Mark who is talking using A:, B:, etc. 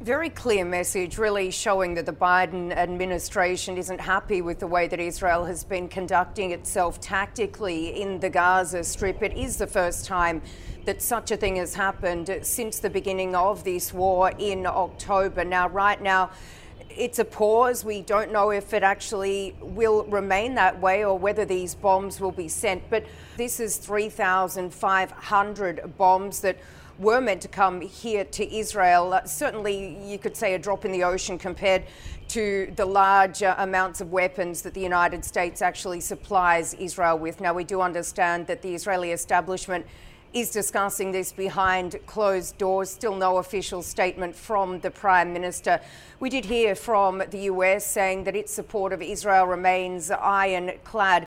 A: Very clear message, really showing that the Biden administration isn't happy with the way that Israel has been conducting itself tactically in the Gaza Strip. It is the first time that such a thing has happened since the beginning of this war in October. Now, right now, it's a pause. We don't know if it actually will remain that way or whether these bombs will be sent. But this is 3,500 bombs that were meant to come here to Israel. Certainly, you could say a drop in the ocean compared to the large amounts of weapons that the United States actually supplies Israel with. Now, we do understand that the Israeli establishment is discussing this behind closed doors. Still no official statement from the Prime Minister. We did hear from the US saying that its support of Israel remains ironclad.